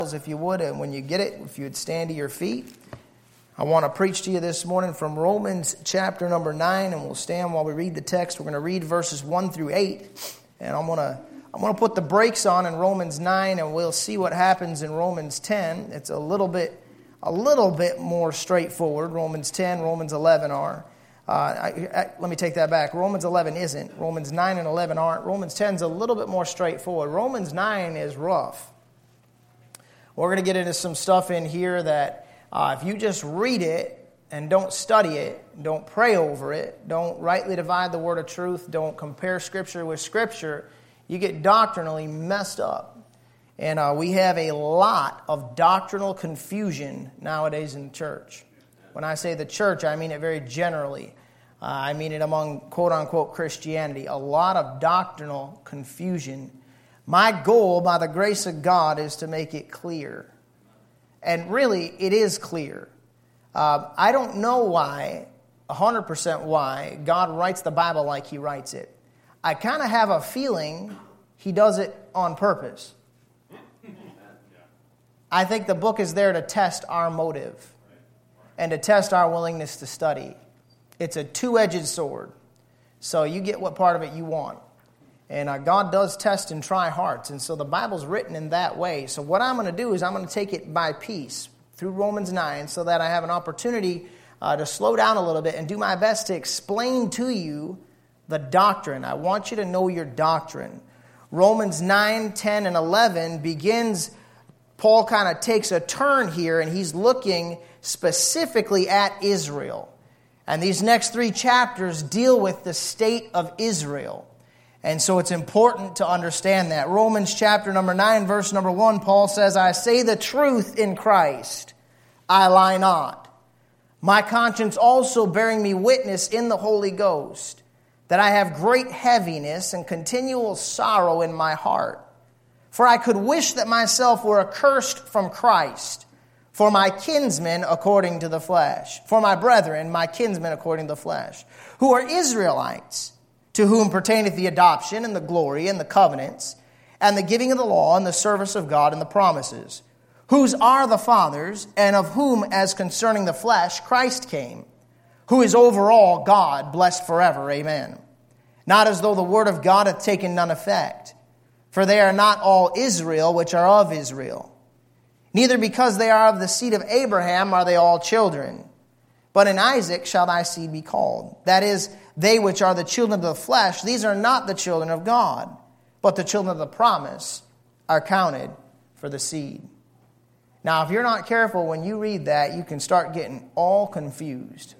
If you would, and when you get it, if you would stand to your feet. I want to preach to you this morning from Romans chapter number 9, and we'll stand while we read the text. We're going to read verses 1 through 8, and I'm going to put the brakes on in Romans 9, and we'll see what happens in Romans 10. It's a little bit more straightforward. Romans 10, Romans 11 are. Let me take that back. Romans 11 isn't. Romans 9 and 11 aren't. Romans 10 is a little bit more straightforward. Romans 9 is rough. We're going to get into some stuff in here that if you just read it and don't study it, don't pray over it, don't rightly divide the word of truth, don't compare Scripture with Scripture, you get doctrinally messed up. And we have a lot of doctrinal confusion nowadays in the church. When I say the church, I mean it very generally. I mean it among quote-unquote Christianity. A lot of doctrinal confusion. My goal, by the grace of God, is to make it clear. And really, it is clear. I don't know why, 100% why, God writes the Bible like He writes it. I kind of have a feeling He does it on purpose. I think the book is there to test our motive and to test our willingness to study. It's a two-edged sword. So you get what part of it you want. And God does test and try hearts. And so the Bible's written in that way. So what I'm going to do is I'm going to take it by piece through Romans 9 so that I have an opportunity to slow down a little bit and do my best to explain to you the doctrine. I want you to know your doctrine. Romans 9, 10, and 11 begins, Paul kind of takes a turn here and he's looking specifically at Israel. And these next 3 chapters deal with the state of Israel. And so it's important to understand that. Romans chapter number 9, verse number 1, Paul says, I say the truth in Christ, I lie not. My conscience also bearing me witness in the Holy Ghost, that I have great heaviness and continual sorrow in my heart. For I could wish that myself were accursed from Christ, for my kinsmen according to the flesh, for my brethren, my kinsmen according to the flesh, who are Israelites, to whom pertaineth the adoption and the glory and the covenants and the giving of the law and the service of God and the promises, whose are the fathers, and of whom, as concerning the flesh, Christ came, who is over all God, blessed forever. Amen. Not as though the word of God hath taken none effect, for they are not all Israel which are of Israel. Neither because they are of the seed of Abraham are they all children. But in Isaac shall thy seed be called. That is, they which are the children of the flesh, these are not the children of God, but the children of the promise are counted for the seed. Now, if you're not careful when you read that, you can start getting all confused.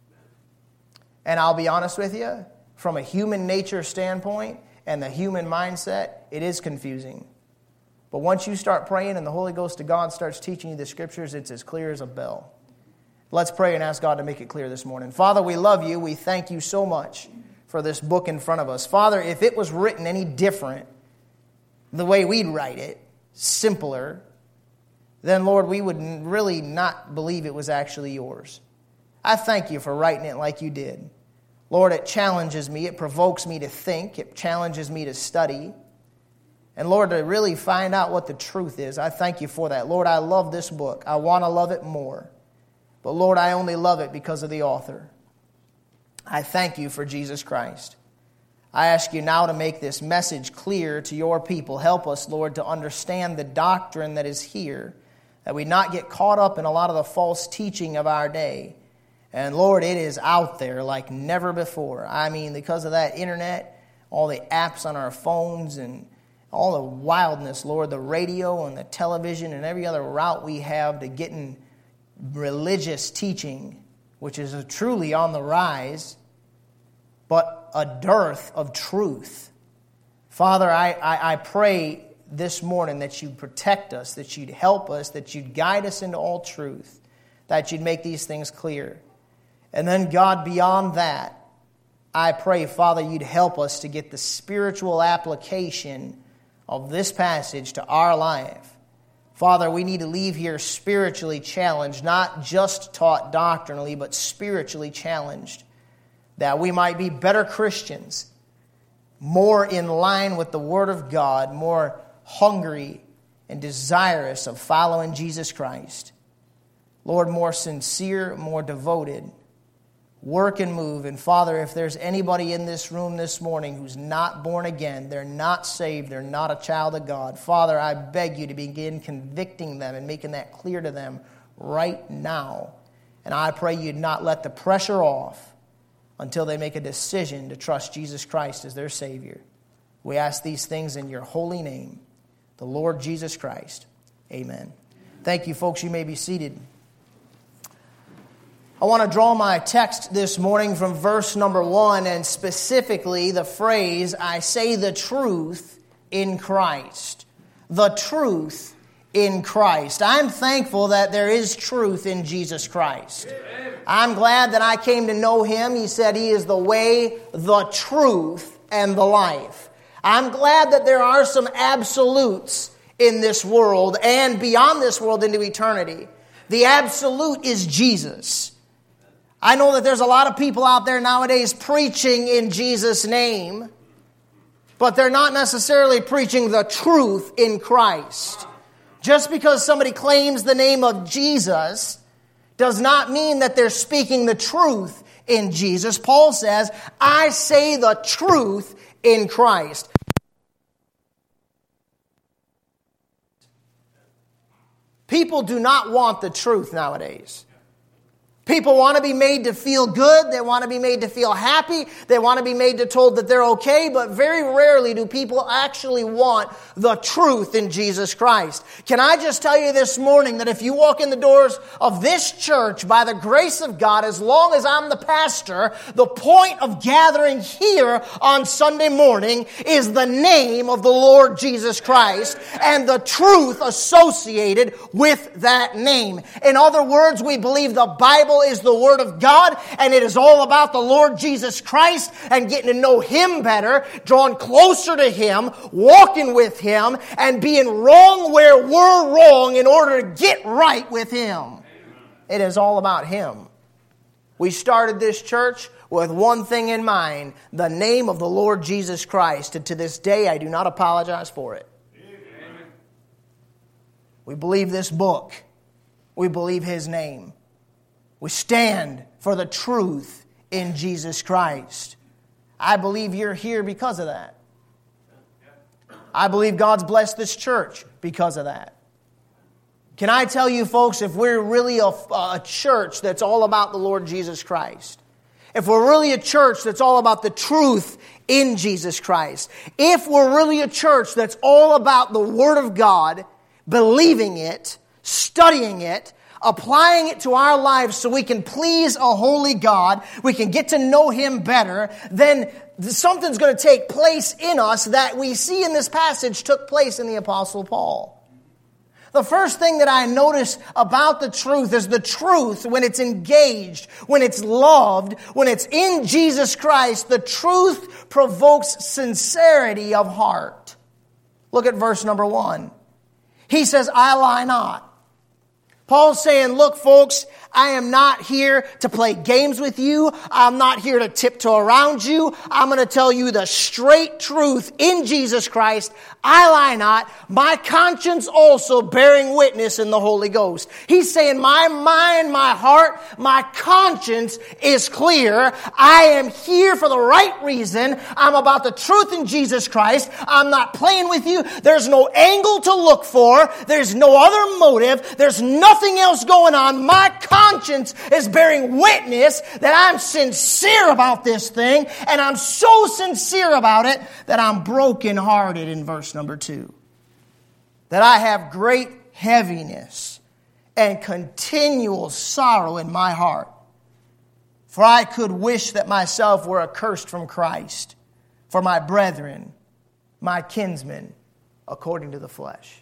And I'll be honest with you, from a human nature standpoint and the human mindset, it is confusing. But once you start praying and the Holy Ghost of God starts teaching you the Scriptures, it's as clear as a bell. Let's pray and ask God to make it clear this morning. Father, we love you. We thank you so much for this book in front of us. Father, if it was written any different, the way we'd write it, simpler, then, Lord, we would really not believe it was actually yours. I thank you for writing it like you did. Lord, it challenges me. It provokes me to think. It challenges me to study. And, Lord, to really find out what the truth is. I thank you for that. Lord, I love this book. I want to love it more. But, Lord, I only love it because of the author. I thank you for Jesus Christ. I ask you now to make this message clear to your people. Help us, Lord, to understand the doctrine that is here, that we not get caught up in a lot of the false teaching of our day. And, Lord, it is out there like never before. I mean, because of that internet, all the apps on our phones and all the wildness, Lord, the radio and the television and every other route we have to getting religious teaching, which is truly on the rise, but a dearth of truth. Father, I pray this morning that you'd protect us, that you'd help us, that you'd guide us into all truth, that you'd make these things clear. And then, God, beyond that, I pray, Father, you'd help us to get the spiritual application of this passage to our life. Father, we need to leave here spiritually challenged, not just taught doctrinally, but spiritually challenged, that we might be better Christians, more in line with the Word of God, more hungry and desirous of following Jesus Christ. Lord, more sincere, more devoted. Work and move. And Father, if there's anybody in this room this morning who's not born again, they're not saved, they're not a child of God, Father, I beg you to begin convicting them and making that clear to them right now. And I pray you'd not let the pressure off until they make a decision to trust Jesus Christ as their Savior. We ask these things in your holy name, the Lord Jesus Christ. Amen. Thank you, folks. You may be seated. I want to draw my text this morning from verse number 1, and specifically the phrase, I say the truth in Christ. The truth in Christ. I'm thankful that there is truth in Jesus Christ. I'm glad that I came to know Him. He said He is the way, the truth, and the life. I'm glad that there are some absolutes in this world and beyond this world into eternity. The absolute is Jesus. I know that there's a lot of people out there nowadays preaching in Jesus' name, but they're not necessarily preaching the truth in Christ. Just because somebody claims the name of Jesus does not mean that they're speaking the truth in Jesus. Paul says, I say the truth in Christ. People do not want the truth nowadays. People want to be made to feel good. They want to be made to feel happy. They want to be made to told that they're okay. But very rarely do people actually want the truth in Jesus Christ. Can I just tell you this morning that if you walk in the doors of this church by the grace of God, as long as I'm the pastor, the point of gathering here on Sunday morning is the name of the Lord Jesus Christ and the truth associated with that name. In other words, we believe the Bible is the Word of God, and it is all about the Lord Jesus Christ and getting to know Him better, drawing closer to Him, walking with Him, and being wrong where we're wrong in order to get right with Him. It is all about Him. We started this church with one thing in mind, the name of the Lord Jesus Christ, and to this day I do not apologize for it. Amen. We believe this book. We believe His name. We stand for the truth in Jesus Christ. I believe you're here because of that. I believe God's blessed this church because of that. Can I tell you, folks, if we're really a church that's all about the Lord Jesus Christ, if we're really a church that's all about the truth in Jesus Christ, if we're really a church that's all about the Word of God, believing it, studying it, applying it to our lives so we can please a holy God, we can get to know Him better, then something's going to take place in us that we see in this passage took place in the Apostle Paul. The first thing that I notice about the truth is the truth, when it's engaged, when it's loved, when it's in Jesus Christ, the truth provokes sincerity of heart. Look at verse number 1. He says, I lie not. Paul's saying, look, folks, I am not here to play games with you. I'm not here to tiptoe around you. I'm going to tell you the straight truth in Jesus Christ. I lie not. My conscience also bearing witness in the Holy Ghost. He's saying my mind, my heart, my conscience is clear. I am here for the right reason. I'm about the truth in Jesus Christ. I'm not playing with you. There's no angle to look for. There's no other motive. There's nothing else going on. My conscience is bearing witness that I'm sincere about this thing, and I'm so sincere about it that I'm brokenhearted in verse number 2. That I have great heaviness and continual sorrow in my heart. For I could wish that myself were accursed from Christ for my brethren, my kinsmen, according to the flesh.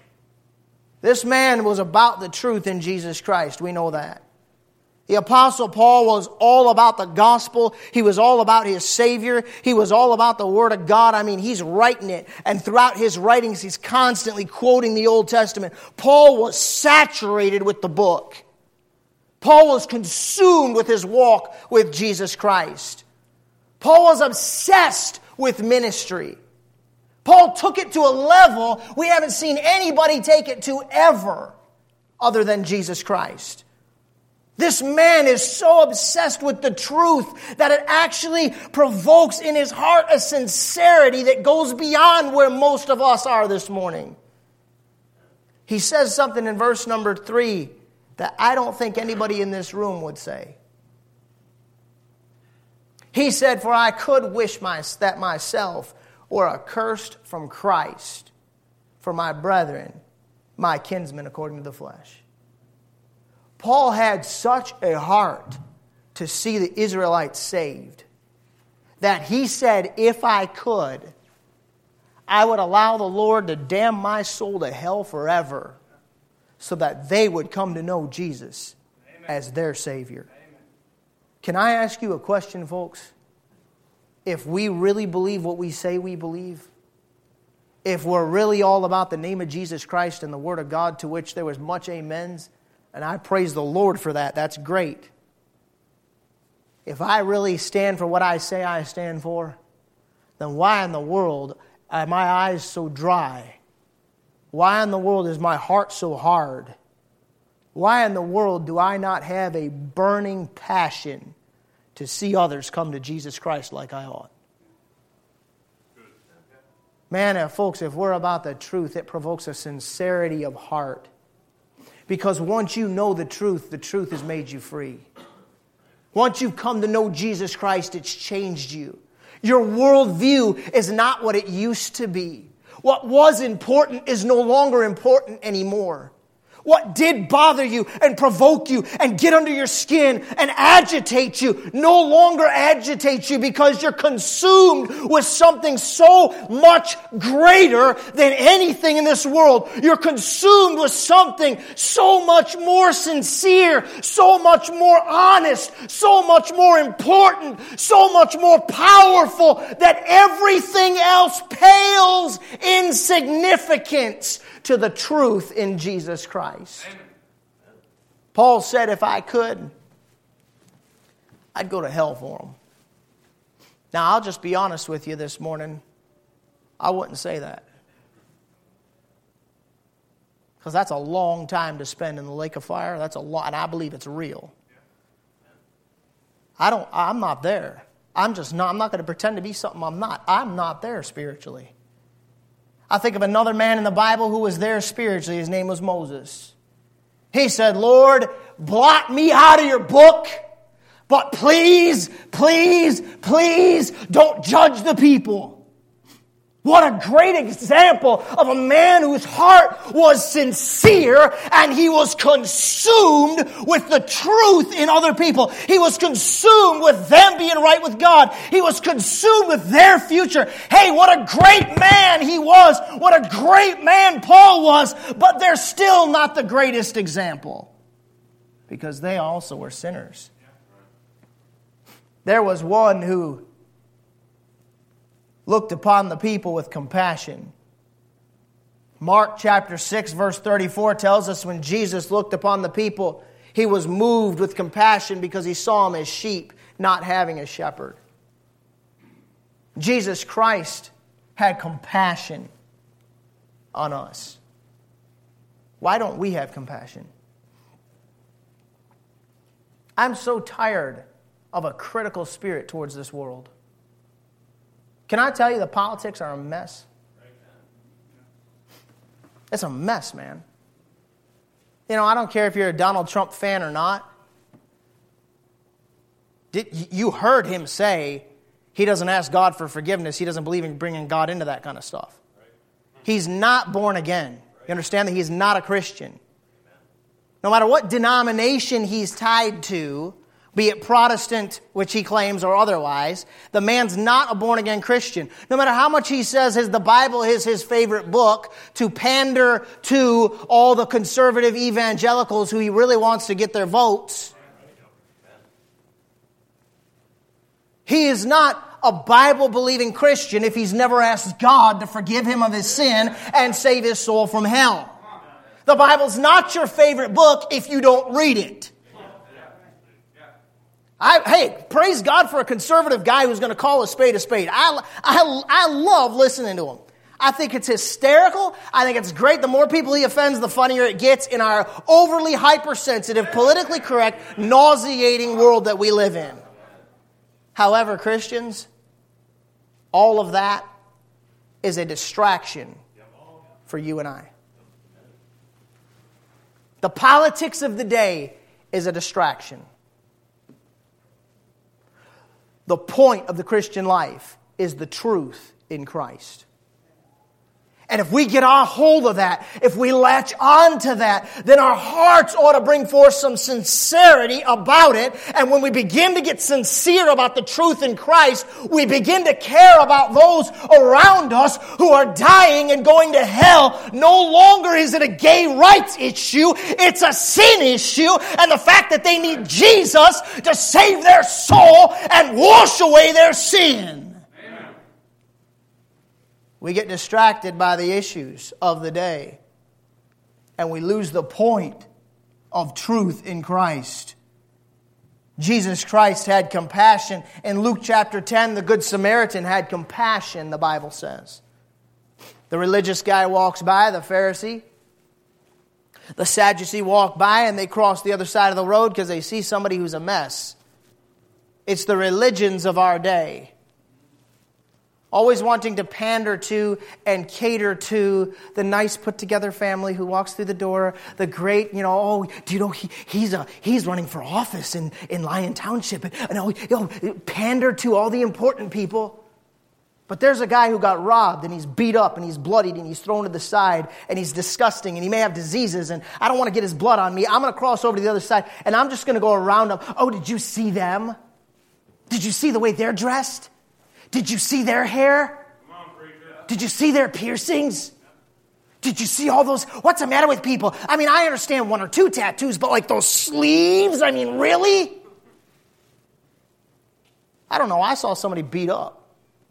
This man was about the truth in Jesus Christ. We know that. The Apostle Paul was all about the gospel. He was all about his Savior. He was all about the Word of God. I mean, he's writing it. And throughout his writings, he's constantly quoting the Old Testament. Paul was saturated with the book. Paul was consumed with his walk with Jesus Christ. Paul was obsessed with ministry. Paul took it to a level we haven't seen anybody take it to ever other than Jesus Christ. This man is so obsessed with the truth that it actually provokes in his heart a sincerity that goes beyond where most of us are this morning. He says something in verse number 3 that I don't think anybody in this room would say. He said, "For I could wish that myself were accursed from Christ for my brethren, my kinsmen according to the flesh." Paul had such a heart to see the Israelites saved that he said, if I could, I would allow the Lord to damn my soul to hell forever so that they would come to know Jesus as their Savior. Can I ask you a question, folks? If we really believe what we say we believe, if we're really all about the name of Jesus Christ and the Word of God, to which there was much amens, and I praise the Lord for that, that's great. If I really stand for what I say I stand for, then why in the world are my eyes so dry? Why in the world is my heart so hard? Why in the world do I not have a burning passion to see others come to Jesus Christ like I ought? Man, folks, if we're about the truth, it provokes a sincerity of heart. Because once you know the truth has made you free. Once you've come to know Jesus Christ, it's changed you. Your worldview is not what it used to be. What was important is no longer important anymore. What did bother you and provoke you and get under your skin and agitate you no longer agitates you because you're consumed with something so much greater than anything in this world. You're consumed with something so much more sincere, so much more honest, so much more important, so much more powerful that everything else pales in significance to the truth in Jesus Christ. Amen. Paul said, if I could, I'd go to hell for them. Now, I'll just be honest with you this morning. I wouldn't say that. Because that's a long time to spend in the lake of fire. That's a lot, and I believe it's real. I'm not there. I'm not going to pretend to be something I'm not. I'm not there spiritually. I think of another man in the Bible who was there spiritually. His name was Moses. He said, Lord, blot me out of your book, but please, please, please don't judge the people. What a great example of a man whose heart was sincere and he was consumed with the truth in other people. He was consumed with them being right with God. He was consumed with their future. Hey, what a great man he was. What a great man Paul was. But they're still not the greatest example because they also were sinners. There was one who looked upon the people with compassion. Mark chapter 6 verse 34 tells us when Jesus looked upon the people, he was moved with compassion because he saw them as sheep, not having a shepherd. Jesus Christ had compassion on us. Why don't we have compassion? I'm so tired of a critical spirit towards this world. Can I tell you the politics are a mess? It's a mess, man. You know, I don't care if you're a Donald Trump fan or not. You heard him say he doesn't ask God for forgiveness. He doesn't believe in bringing God into that kind of stuff. He's not born again. You understand that he's not a Christian. No matter what denomination he's tied to, be it Protestant, which he claims, or otherwise, the man's not a born-again Christian. No matter how much he says the Bible is his favorite book to pander to all the conservative evangelicals who he really wants to get their votes, he is not a Bible-believing Christian if he's never asked God to forgive him of his sin and save his soul from hell. The Bible's not your favorite book if you don't read it. Hey, praise God for a conservative guy who's going to call a spade a spade. I love listening to him. I think it's hysterical. I think it's great. The more people he offends, the funnier it gets in our overly hypersensitive, politically correct, nauseating world that we live in. However, Christians, all of that is a distraction for you and I. The politics of the day is a distraction. The point of the Christian life is the truth in Christ. And if we get our hold of that, if we latch on to that, then our hearts ought to bring forth some sincerity about it. And when we begin to get sincere about the truth in Christ, we begin to care about those around us who are dying and going to hell. No longer is it a gay rights issue, it's a sin issue. And the fact that they need Jesus to save their soul and wash away their sin. We get distracted by the issues of the day. And we lose the point of truth in Christ. Jesus Christ had compassion. In Luke chapter 10, the Good Samaritan had compassion, the Bible says. The religious guy walks by, the Pharisee. The Sadducee walk by and they cross the other side of the road because they see somebody who's a mess. It's the religions of our day. Always wanting to pander to and cater to the nice put-together family who walks through the door. The great, do you know he's running for office in Lyon Township. Pander to all the important people. But there's a guy who got robbed and he's beat up and he's bloodied and he's thrown to the side and he's disgusting and he may have diseases and I don't want to get his blood on me. I'm going to cross over to the other side and I'm just going to go around them. Oh, did you see them? Did you see the way they're dressed? Did you see their hair? Did you see their piercings? Did you see all those? What's the matter with people? I mean, I understand 1 or 2 tattoos, but like those sleeves? I mean, really? I don't know. I saw somebody beat up.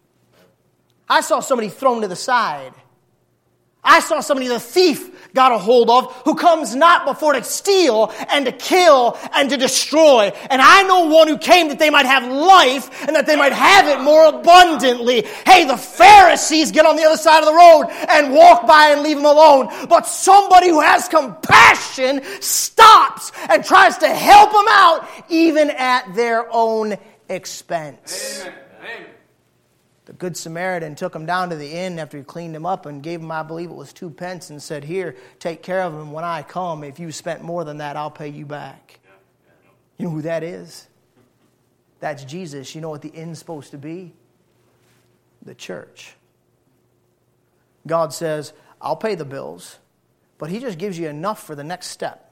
I saw somebody thrown to the side. I saw somebody the thief got a hold of who comes not before to steal and to kill and to destroy. And I know one who came that they might have life and that they might have it more abundantly. Hey, the Pharisees get on the other side of the road and walk by and leave them alone. But somebody who has compassion stops and tries to help them out even at their own expense. Amen. Amen. The Good Samaritan took him down to the inn after he cleaned him up and gave him, I believe it was 2 pence, and said, here, take care of him. When I come, if you spent more than that, I'll pay you back. You know who that is? That's Jesus. You know what the inn's supposed to be? The church. God says, I'll pay the bills, but He just gives you enough for the next step.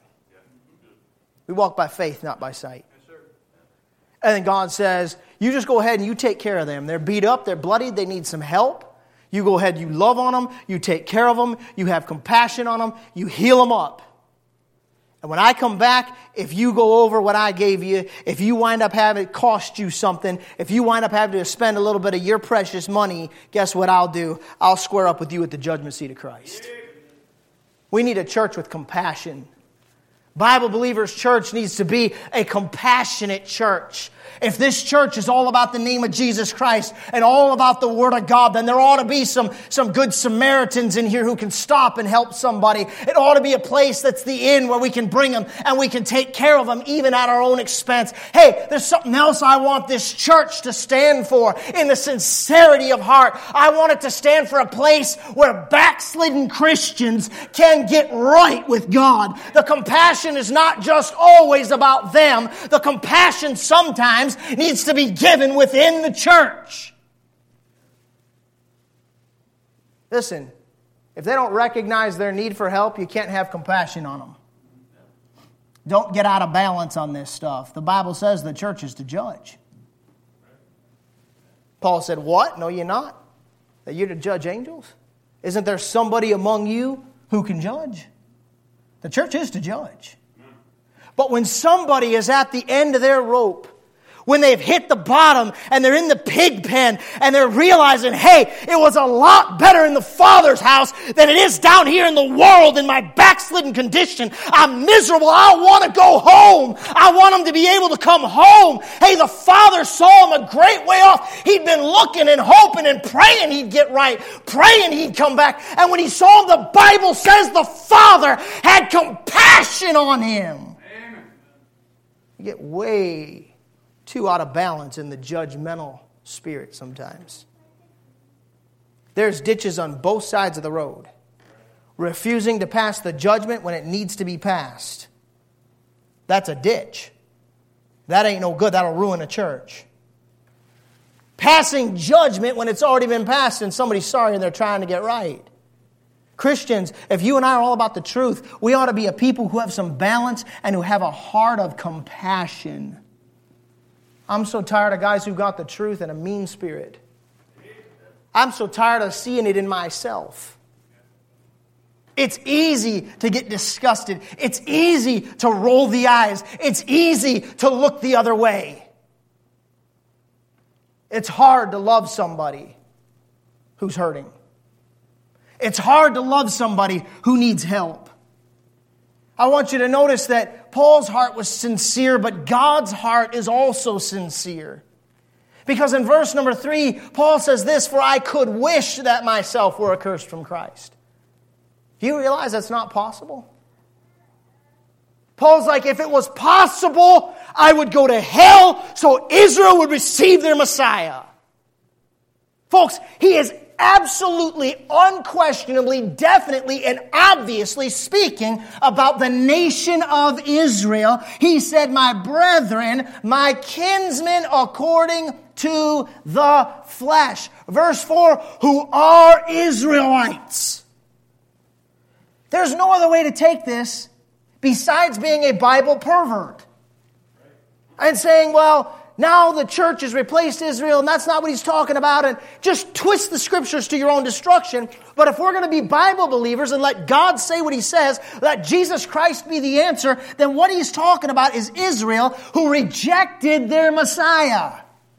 We walk by faith, not by sight. And then God says, you just go ahead and you take care of them. They're beat up, they're bloodied, they need some help. You go ahead, you love on them, you take care of them, you have compassion on them, you heal them up. And when I come back, if you go over what I gave you, if you wind up having it cost you something, if you wind up having to spend a little bit of your precious money, guess what I'll do? I'll square up with you at the judgment seat of Christ. We need a church with compassion. Bible Believers Church needs to be a compassionate church. If this church is all about the name of Jesus Christ and all about the Word of God, then there ought to be some good Samaritans in here who can stop and help somebody. It ought to be a place that's the inn where we can bring them and we can take care of them even at our own expense. Hey, there's something else I want this church to stand for in the sincerity of heart. I want it to stand for a place where backslidden Christians can get right with God. The compassion is not just always about them. The compassion sometimes needs to be given within the church. Listen, if they don't recognize their need for help, you can't have compassion on them. Don't get out of balance on this stuff. The Bible says the church is to judge. Paul said, what? No, you're not. That you're to judge angels? Isn't there somebody among you who can judge? The church is to judge. But when somebody is at the end of their rope, when they've hit the bottom and they're in the pig pen and they're realizing, hey, it was a lot better in the Father's house than it is down here in the world in my backslidden condition. I'm miserable. I want to go home. I want them to be able to come home. Hey, the Father saw him a great way off. He'd been looking and hoping and praying he'd get right, praying he'd come back. And when he saw him, the Bible says the Father had compassion on him. Amen. You get way too out of balance in the judgmental spirit sometimes. There's ditches on both sides of the road. Refusing to pass the judgment when it needs to be passed. That's a ditch. That ain't no good. That'll ruin a church. Passing judgment when it's already been passed and somebody's sorry and they're trying to get right. Christians, if you and I are all about the truth, we ought to be a people who have some balance and who have a heart of compassion. I'm so tired of guys who got the truth and a mean spirit. I'm so tired of seeing it in myself. It's easy to get disgusted. It's easy to roll the eyes. It's easy to look the other way. It's hard to love somebody who's hurting. It's hard to love somebody who needs help. I want you to notice that Paul's heart was sincere, but God's heart is also sincere. Because in verse number 3, Paul says this, "For I could wish that myself were accursed from Christ." Do you realize that's not possible? Paul's like, if it was possible, I would go to hell so Israel would receive their Messiah. Folks, he is absolutely, unquestionably, definitely, and obviously speaking about the nation of Israel. He said, "My brethren, my kinsmen according to the flesh." Verse 4, who are Israelites. There's no other way to take this besides being a Bible pervert. And saying, well, now the church has replaced Israel, and that's not what he's talking about, and just twist the scriptures to your own destruction. But if we're going to be Bible believers and let God say what he says, let Jesus Christ be the answer, then what he's talking about is Israel who rejected their Messiah.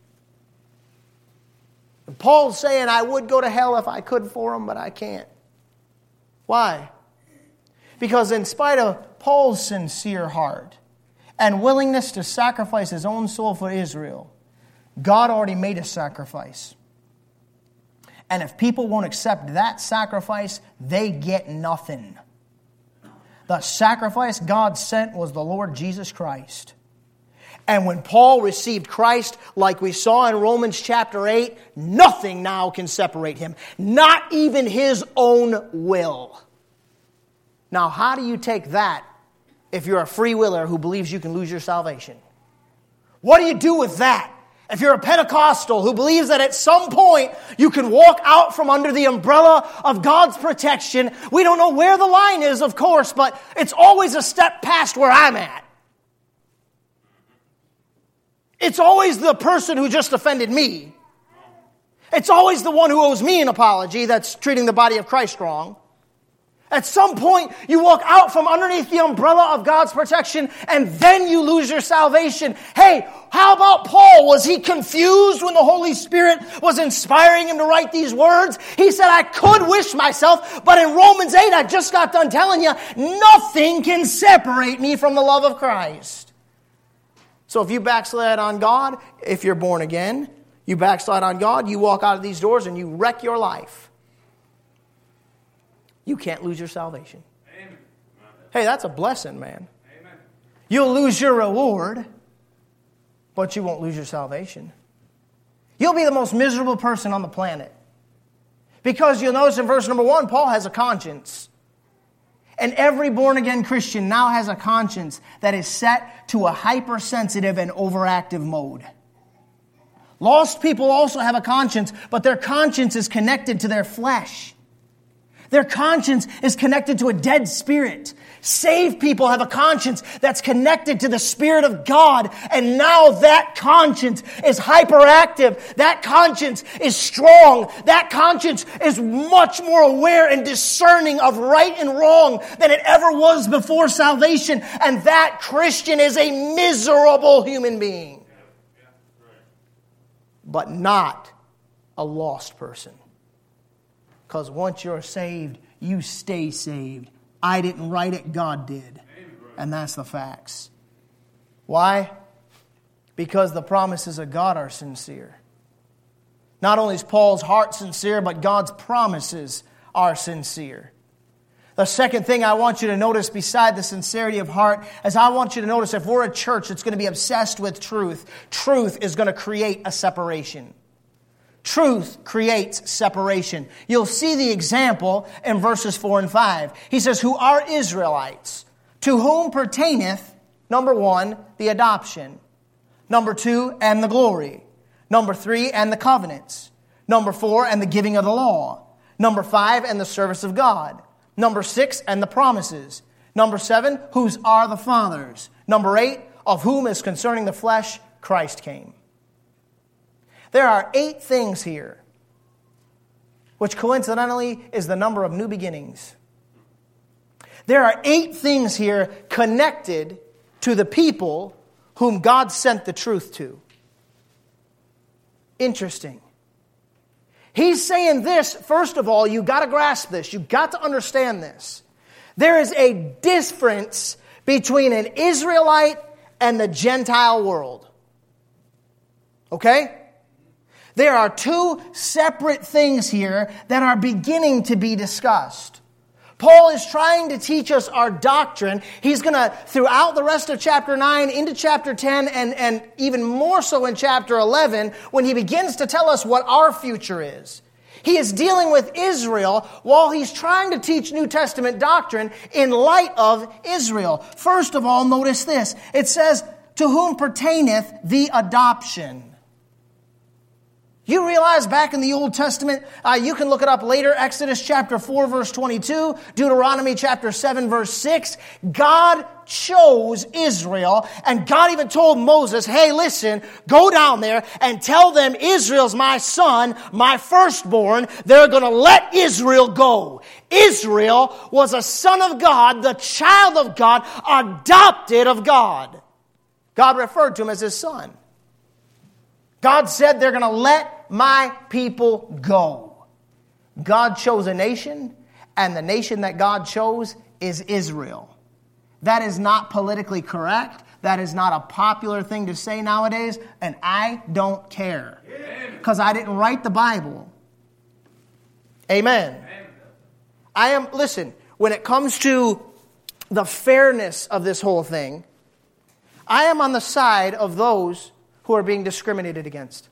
And Paul's saying, I would go to hell if I could for them, but I can't. Why? Because in spite of Paul's sincere heart and willingness to sacrifice his own soul for Israel, God already made a sacrifice. And if people won't accept that sacrifice, they get nothing. The sacrifice God sent was the Lord Jesus Christ. And when Paul received Christ, like we saw in Romans chapter 8, nothing now can separate him. Not even his own will. Now, how do you take that if you're a free willer who believes you can lose your salvation? What do you do with that? If you're a Pentecostal who believes that at some point you can walk out from under the umbrella of God's protection, we don't know where the line is, of course, but it's always a step past where I'm at. It's always the person who just offended me. It's always the one who owes me an apology that's treating the body of Christ wrong. At some point, you walk out from underneath the umbrella of God's protection, and then you lose your salvation. Hey, how about Paul? Was he confused when the Holy Spirit was inspiring him to write these words? He said, I could wish myself, but in Romans 8, I just got done telling you, nothing can separate me from the love of Christ. So if you backslide on God, if you're born again, you backslide on God, you walk out of these doors and you wreck your life. You can't lose your salvation. Amen. Hey, that's a blessing, man. Amen. You'll lose your reward, but you won't lose your salvation. You'll be the most miserable person on the planet. Because you'll notice in verse number 1, Paul has a conscience. And every born-again Christian now has a conscience that is set to a hypersensitive and overactive mode. Lost people also have a conscience, but their conscience is connected to their flesh. Their conscience is connected to a dead spirit. Saved people have a conscience that's connected to the Spirit of God. And now that conscience is hyperactive. That conscience is strong. That conscience is much more aware and discerning of right and wrong than it ever was before salvation. And that Christian is a miserable human being. but not a lost person. Because once you're saved, you stay saved. I didn't write it, God did. And that's the facts. Why? Because the promises of God are sincere. Not only is Paul's heart sincere, but God's promises are sincere. The second thing I want you to notice beside the sincerity of heart is I want you to notice if we're a church that's going to be obsessed with truth, truth is going to create a separation. Truth creates separation. You'll see the example in verses 4 and 5. He says, who are Israelites, to whom pertaineth, number 1, the adoption. Number 2, and the glory. Number 3, and the covenants. Number 4, and the giving of the law. Number 5, and the service of God. Number 6, and the promises. Number 7, whose are the fathers. Number 8, of whom is concerning the flesh, Christ came. There are 8 things here, which coincidentally is the number of new beginnings. There are 8 things here connected to the people whom God sent the truth to. Interesting. He's saying this, first of all, you've got to grasp this. You've got to understand this. There is a difference between an Israelite and the Gentile world. Okay? There are 2 separate things here that are beginning to be discussed. Paul is trying to teach us our doctrine. He's going to, throughout the rest of chapter 9, into chapter 10, and even more so in chapter 11, when he begins to tell us what our future is. He is dealing with Israel while he's trying to teach New Testament doctrine in light of Israel. First of all, notice this. It says, to whom pertaineth the adoption. You realize back in the Old Testament, you can look it up later, Exodus chapter 4 verse 22, Deuteronomy chapter 7 verse 6, God chose Israel, and God even told Moses, hey listen, go down there and tell them Israel's my son, my firstborn, they're going to let Israel go. Israel was a son of God, the child of God, adopted of God. God referred to him as his son. God said they're going to let my people go. God chose a nation, and the nation that God chose is Israel. That is not politically correct. That is not a popular thing to say nowadays, and I don't care. Because I didn't write the Bible. Amen. Listen, when it comes to the fairness of this whole thing, I am on the side of those who are being discriminated against.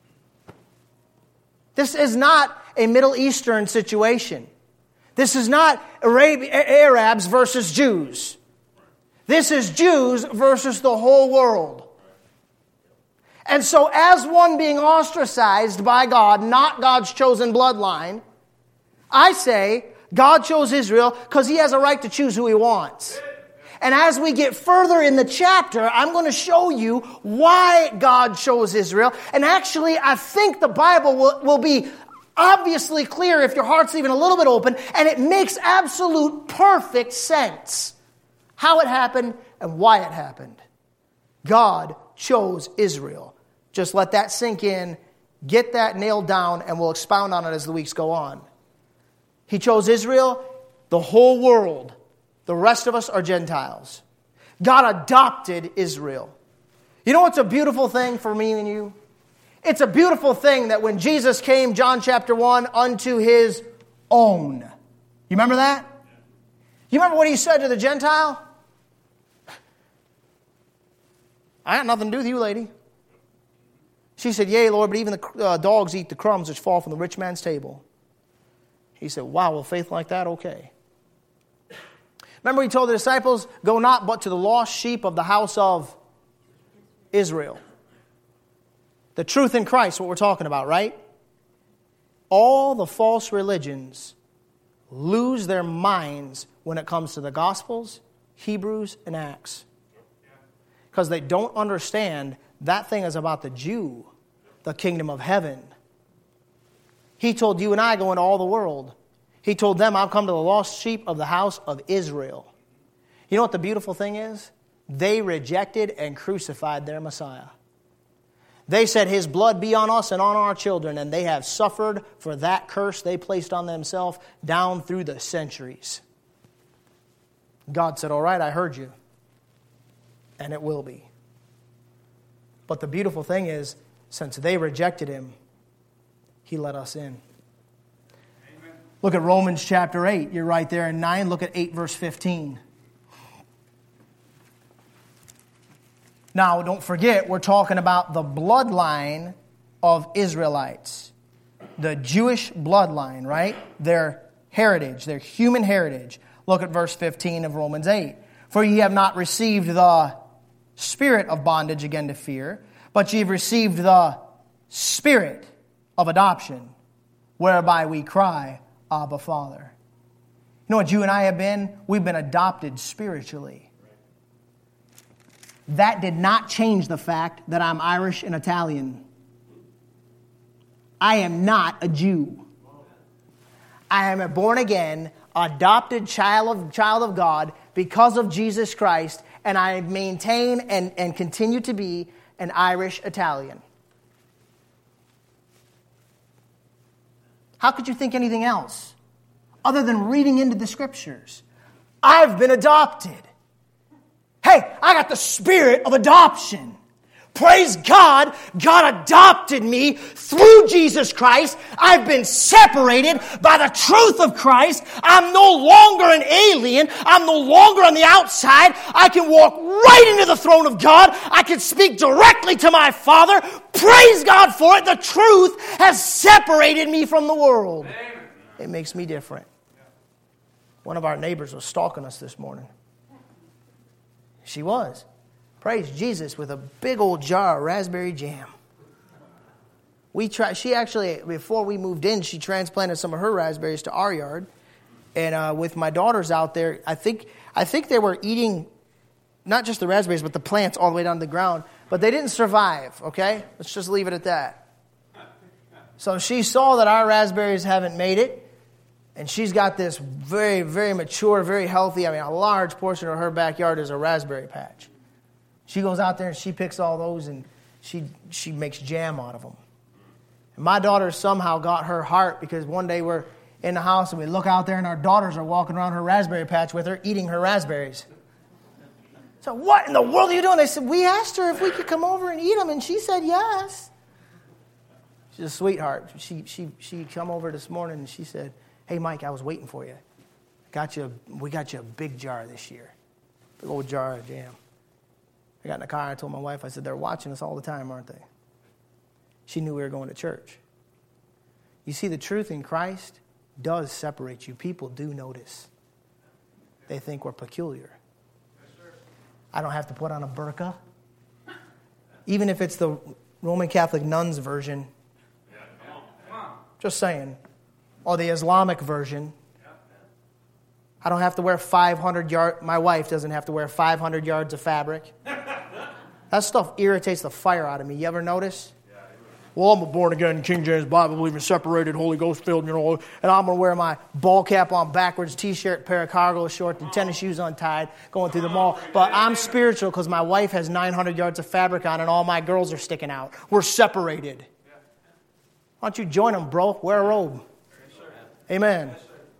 This is not a Middle Eastern situation. This is not Arabs versus Jews. This is Jews versus the whole world. And so as one being ostracized by God, not God's chosen bloodline, I say God chose Israel because He has a right to choose who He wants. And as we get further in the chapter, I'm going to show you why God chose Israel. And actually, I think the Bible will be obviously clear if your heart's even a little bit open. And it makes absolute perfect sense how it happened and why it happened. God chose Israel. Just let that sink in, get that nailed down, and we'll expound on it as the weeks go on. He chose Israel, the whole world. The rest of us are Gentiles. God adopted Israel. You know what's a beautiful thing for me and you? It's a beautiful thing that when Jesus came, John chapter 1, unto His own. You remember that? You remember what He said to the Gentile? I got nothing to do with you, lady. She said, yea, Lord, but even the dogs eat the crumbs which fall from the rich man's table. He said, wow, well, faith like that, okay. Remember He told the disciples, go not but to the lost sheep of the house of Israel. The truth in Christ, what we're talking about, right? All the false religions lose their minds when it comes to the Gospels, Hebrews, and Acts. Because they don't understand that thing is about the Jew, the kingdom of heaven. He told you and I go into all the world. He told them, I'll come to the lost sheep of the house of Israel. You know what the beautiful thing is? They rejected and crucified their Messiah. They said, his blood be on us and on our children, and they have suffered for that curse they placed on themselves down through the centuries. God said, all right, I heard you. And it will be. But the beautiful thing is, since they rejected him, he let us in. Amen. Look at Romans chapter 8. You're right there in 9. Look at 8 verse 15. Now, don't forget, we're talking about the bloodline of Israelites. The Jewish bloodline, right? Their heritage, their human heritage. Look at verse 15 of Romans 8. For ye have not received the spirit of bondage again to fear, but ye have received the spirit of adoption, whereby we cry, Abba, Father. You know what you and I have been? We've been adopted spiritually. That did not change the fact that I'm Irish and Italian. I am not a Jew. I am a born-again, adopted child of God because of Jesus Christ, and I maintain and continue to be an Irish Italian. How could you think anything else other than reading into the Scriptures? I've been adopted. Hey, I got the spirit of adoption. Praise God. God adopted me through Jesus Christ. I've been separated by the truth of Christ. I'm no longer an alien. I'm no longer on the outside. I can walk right into the throne of God. I can speak directly to my Father. Praise God for it. The truth has separated me from the world. It makes me different. One of our neighbors was stalking us this morning. She was. Praise Jesus, with a big old jar of raspberry jam. She actually, before we moved in, she transplanted some of her raspberries to our yard. And with my daughters out there, I think they were eating not just the raspberries, but the plants all the way down to the ground. But they didn't survive, okay? Let's just leave it at that. So she saw that our raspberries haven't made it. And she's got this very, very mature, very healthy, a large portion of her backyard is a raspberry patch. She goes out there and she picks all those and she makes jam out of them. And my daughter somehow got her heart because one day we're in the house and we look out there and our daughters are walking around her raspberry patch with her, eating her raspberries. So what in the world are you doing? They said, we asked her if we could come over and eat them, and she said yes. She's a sweetheart. She come over this morning and she said, hey, Mike, I was waiting for you. We got you a big jar this year. Big old jar of jam. I got in the car, I told my wife, I said, they're watching us all the time, aren't they? She knew we were going to church. You see, the truth in Christ does separate you. People do notice. They think we're peculiar. I don't have to put on a burqa. Even if it's the Roman Catholic nuns version. Just saying. Or the Islamic version. I don't have to wear 500 yards. My wife doesn't have to wear 500 yards of fabric. That stuff irritates the fire out of me. You ever notice? Well, I'm a born-again, King James Bible-believing, separated, Holy Ghost-filled, and I'm going to wear my ball cap on backwards, T-shirt, pair of cargo shorts, and tennis shoes untied, going through the mall. But I'm spiritual because my wife has 900 yards of fabric on, and all my girls are sticking out. We're separated. Why don't you join them, bro? Wear a robe. Amen.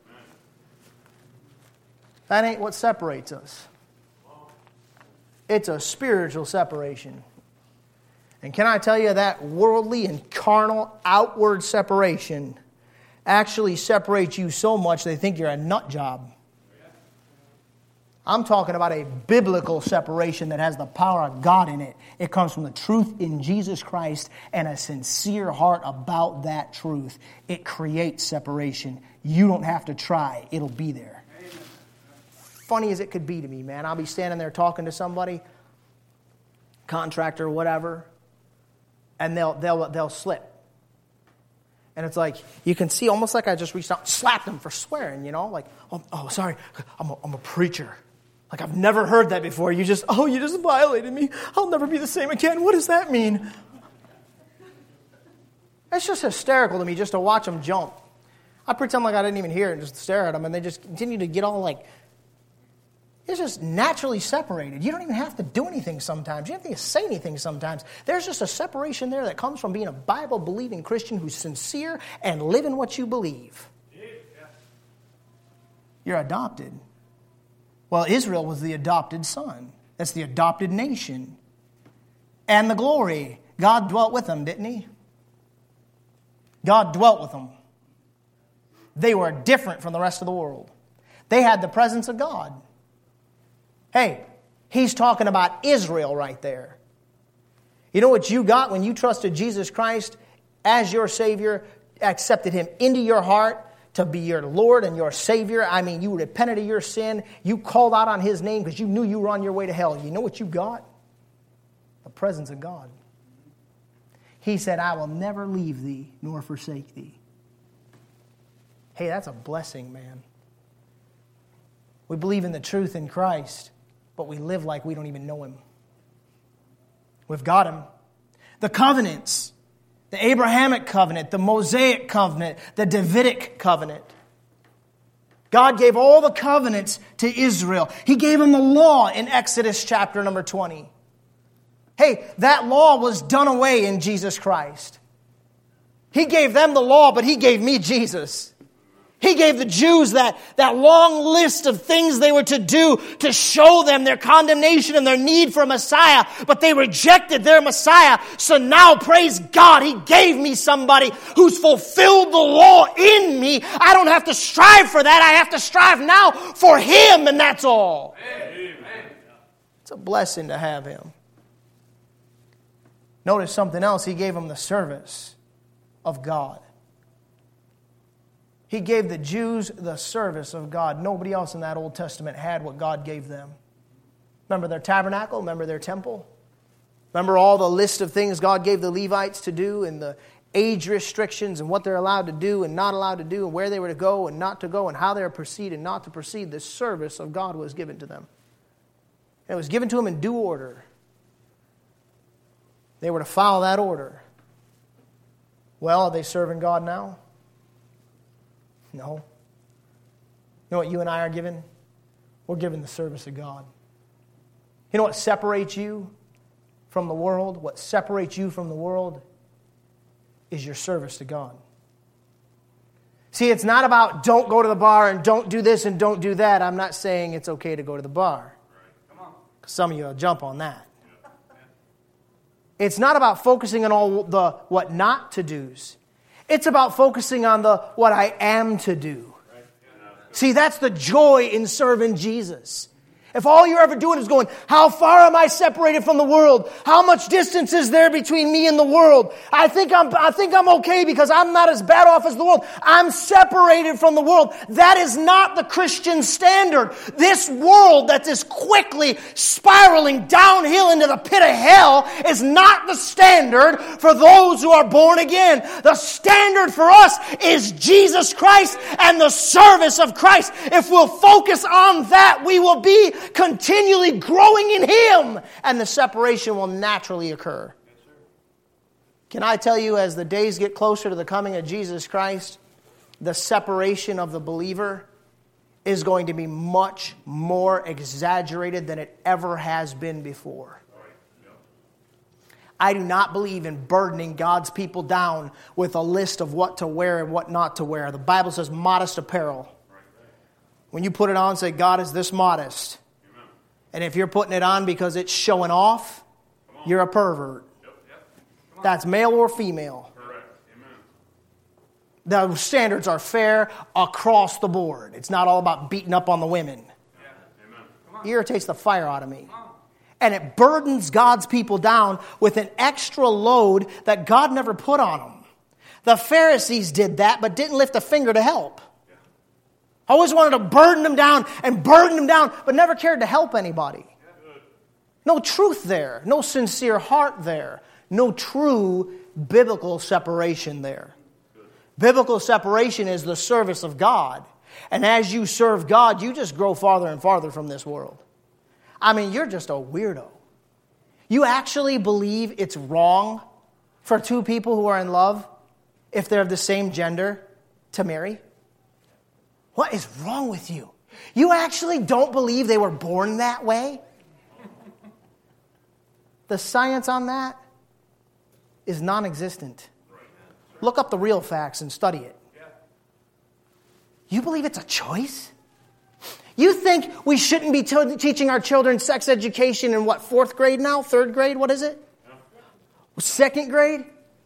That ain't what separates us. It's a spiritual separation. And can I tell you that worldly and carnal outward separation actually separates you so much they think you're a nut job. I'm talking about a biblical separation that has the power of God in it. It comes from the truth in Jesus Christ and a sincere heart about that truth. It creates separation. You don't have to try. It'll be there. Amen. Funny as it could be to me, man. I'll be standing there talking to somebody, contractor or whatever, and they'll slip. And it's like, you can see almost like I just reached out and slapped them for swearing, like, oh sorry, I'm a preacher. Like, I've never heard that before. You just violated me. I'll never be the same again. What does that mean? It's just hysterical to me just to watch them jump. I pretend like I didn't even hear it and just stare at them, and they just continue to get all like, It's just naturally separated. You don't even have to do anything sometimes. You don't have to say anything sometimes. There's just a separation there that comes from being a Bible-believing Christian who's sincere and living what you believe. You're adopted. Well, Israel was the adopted son. That's the adopted nation. And the glory. God dwelt with them, didn't he? God dwelt with them. They were different from the rest of the world. They had the presence of God. Hey, he's talking about Israel right there. You know what you got when you trusted Jesus Christ as your Savior, accepted Him into your heart to be your Lord and your Savior? I mean, you repented of your sin. You called out on His name because you knew you were on your way to hell. You know what you got? The presence of God. He said, I will never leave thee nor forsake thee. Hey, that's a blessing, man. We believe in the truth in Christ, but we live like we don't even know Him. We've got Him. The covenants, the Abrahamic covenant, the Mosaic covenant, the Davidic covenant. God gave all the covenants to Israel. He gave them the law in Exodus chapter number 20. Hey, that law was done away in Jesus Christ. He gave them the law, but He gave me Jesus. He gave the Jews that long list of things they were to do to show them their condemnation and their need for a Messiah, but they rejected their Messiah. So now, praise God, He gave me somebody who's fulfilled the law in me. I don't have to strive for that. I have to strive now for Him, and that's all. Amen. It's a blessing to have Him. Notice something else. He gave them the service of God. He gave the Jews the service of God. Nobody else in that Old Testament had what God gave them. Remember their tabernacle? Remember their temple? Remember all the list of things God gave the Levites to do and the age restrictions and what they're allowed to do and not allowed to do and where they were to go and not to go and how they were to proceed and not to proceed. The service of God was given to them. And it was given to them in due order. They were to follow that order. Well, are they serving God now? No. You know what you and I are given? We're given the service of God. You know what separates you from the world? What separates you from the world is your service to God. See, it's not about don't go to the bar and don't do this and don't do that. I'm not saying it's okay to go to the bar. Come on. Some of you will jump on that. It's not about focusing on all the what not to do's. It's about focusing on the what I am to do. See, that's the joy in serving Jesus. If all you're ever doing is going, how far am I separated from the world? How much distance is there between me and the world? I think I'm okay because I'm not as bad off as the world. I'm separated from the world. That is not the Christian standard. This world that is quickly spiraling downhill into the pit of hell is not the standard for those who are born again. The standard for us is Jesus Christ and the service of Christ. If we'll focus on that, we will be continually growing in Him, and the separation will naturally occur. Can I tell you, as the days get closer to the coming of Jesus Christ, the separation of the believer is going to be much more exaggerated than it ever has been before. I do not believe in burdening God's people down with a list of what to wear and what not to wear. The Bible says modest apparel. When you put it on, say, God is this modest. And if you're putting it on because it's showing off, you're a pervert. That's male or female. The standards are fair across the board. It's not all about beating up on the women. It irritates the fire out of me. And it burdens God's people down with an extra load that God never put on them. The Pharisees did that, but didn't lift a finger to help. I always wanted to burden them down, but never cared to help anybody. No truth there. No sincere heart there. No true biblical separation there. Biblical separation is the service of God. And as you serve God, you just grow farther and farther from this world. I mean, you're just a weirdo. You actually believe it's wrong for two people who are in love, if they're of the same gender, to marry? What is wrong with you? You actually don't believe they were born that way? The science on that is non-existent. Look up the real facts and study it. You believe it's a choice? You think we shouldn't be teaching our children sex education in what, 4th grade now? 3rd grade? What is it? 2nd grade?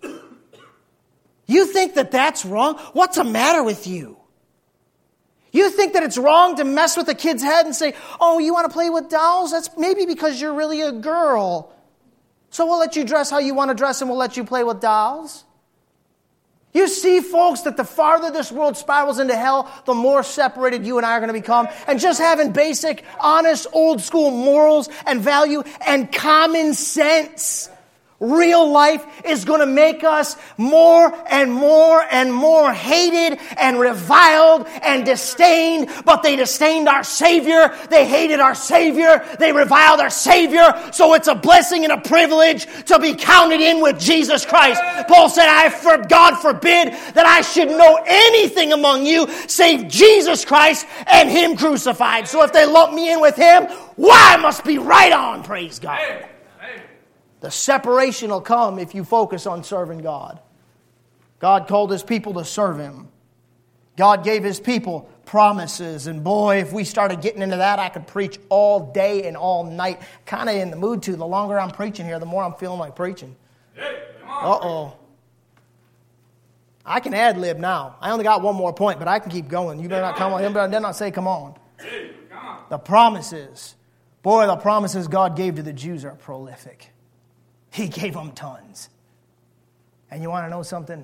You think that that's wrong? What's the matter with you? You think that it's wrong to mess with a kid's head and say, oh, you want to play with dolls? That's maybe because you're really a girl. So we'll let you dress how you want to dress and we'll let you play with dolls. You see, folks, that the farther this world spirals into hell, the more separated you and I are going to become. And just having basic, honest, old school morals and value and common sense, real life is going to make us more and more and more hated and reviled and disdained. But they disdained our Savior. They hated our Savior. They reviled our Savior. So it's a blessing and a privilege to be counted in with Jesus Christ. Paul said, God forbid that I should know anything among you save Jesus Christ and Him crucified. So if they lump me in with Him, why, I must be right on, praise God. The separation will come if you focus on serving God. God called His people to serve Him. God gave His people promises. And boy, if we started getting into that, I could preach all day and all night. Kind of in the mood to. The longer I'm preaching here, the more I'm feeling like preaching. Uh-oh. I can ad-lib now. I only got one more point, but I can keep going. You better not come on. You better not say, come on. The promises. Boy, the promises God gave to the Jews are prolific. He gave them tons. And you want to know something?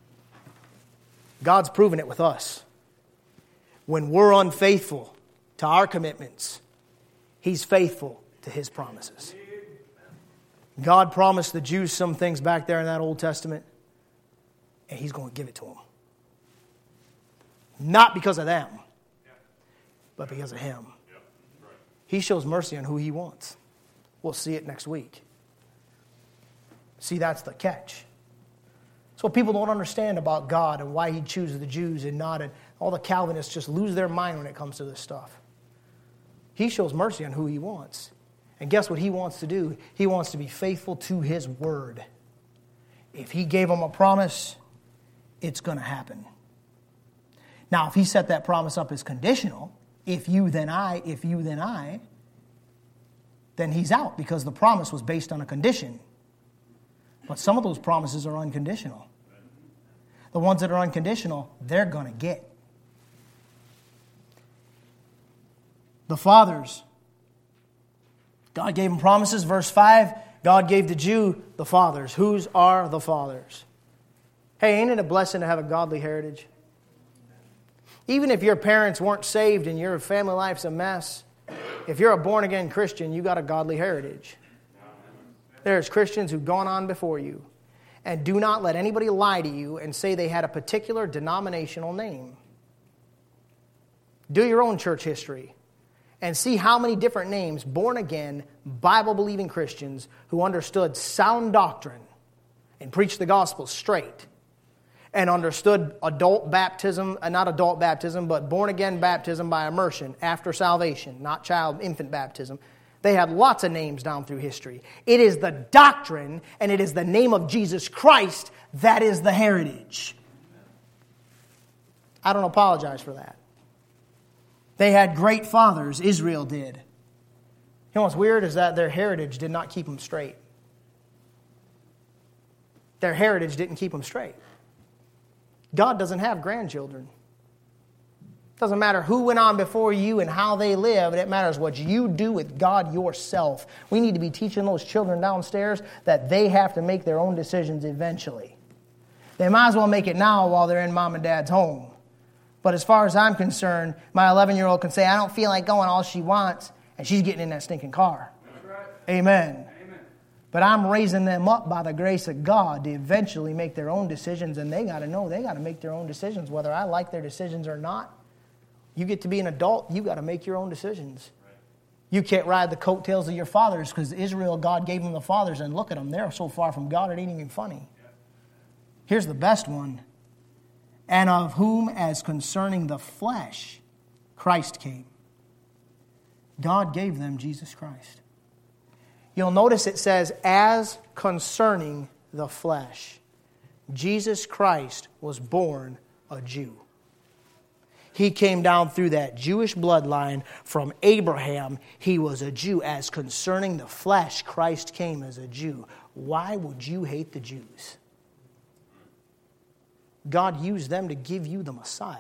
God's proven it with us. When we're unfaithful to our commitments, He's faithful to His promises. God promised the Jews some things back there in that Old Testament, and He's going to give it to them. Not because of them, but because of Him. He shows mercy on who He wants. We'll see it next week. See, that's the catch. That's what people don't understand about God and why He chooses the Jews and not. And all the Calvinists just lose their mind when it comes to this stuff. He shows mercy on who He wants. And guess what He wants to do? He wants to be faithful to His word. If He gave them a promise, it's going to happen. Now, if He set that promise up as conditional, if you, then I, if you, then I, then He's out because the promise was based on a condition. But some of those promises are unconditional. The ones that are unconditional, they're going to get. The fathers, God gave them promises. Verse 5, God gave the Jew the fathers. Whose are the fathers? Hey, ain't it a blessing to have a godly heritage? Even if your parents weren't saved and your family life's a mess, if you're a born-again Christian, you got a godly heritage. There's Christians who've gone on before you. And do not let anybody lie to you and say they had a particular denominational name. Do your own church history and see how many different names, born-again, Bible-believing Christians who understood sound doctrine and preached the gospel straight and understood adult baptism, not adult baptism, but born-again baptism by immersion after salvation, not infant baptism. They had lots of names down through history. It is the doctrine and it is the name of Jesus Christ that is the heritage. I don't apologize for that. They had great fathers, Israel did. You know what's weird is that their heritage did not keep them straight. Their heritage didn't keep them straight. God doesn't have grandchildren. Doesn't matter who went on before you and how they live. It matters what you do with God yourself. We need to be teaching those children downstairs that they have to make their own decisions eventually. They might as well make it now while they're in mom and dad's home. But as far as I'm concerned, my 11-year-old can say, I don't feel like going all she wants, and she's getting in that stinking car. That's right. Amen. But I'm raising them up by the grace of God to eventually make their own decisions, and they got to know they got to make their own decisions, whether I like their decisions or not. You get to be an adult, you got to make your own decisions. Right. You can't ride the coattails of your fathers because Israel, God gave them the fathers, and look at them, they're so far from God, it ain't even funny. Yeah. Here's the best one. And of whom, as concerning the flesh, Christ came. God gave them Jesus Christ. You'll notice it says, as concerning the flesh. Jesus Christ was born a Jew. He came down through that Jewish bloodline from Abraham. He was a Jew. As concerning the flesh, Christ came as a Jew. Why would you hate the Jews? God used them to give you the Messiah.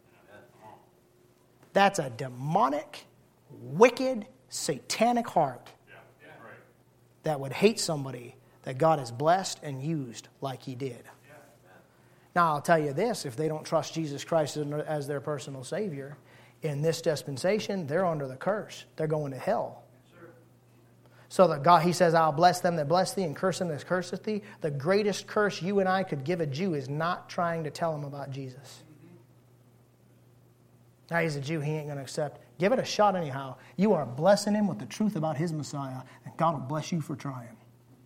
That's a demonic, wicked, satanic heart that would hate somebody that God has blessed and used like He did. Now, I'll tell you this, if they don't trust Jesus Christ as their personal Savior, in this dispensation, they're under the curse. They're going to hell. So that God, He says, I'll bless them that bless thee and curse them that curseth thee. The greatest curse you and I could give a Jew is not trying to tell him about Jesus. Now, he's a Jew, he ain't going to accept. Give it a shot anyhow. You are blessing him with the truth about his Messiah, and God will bless you for trying.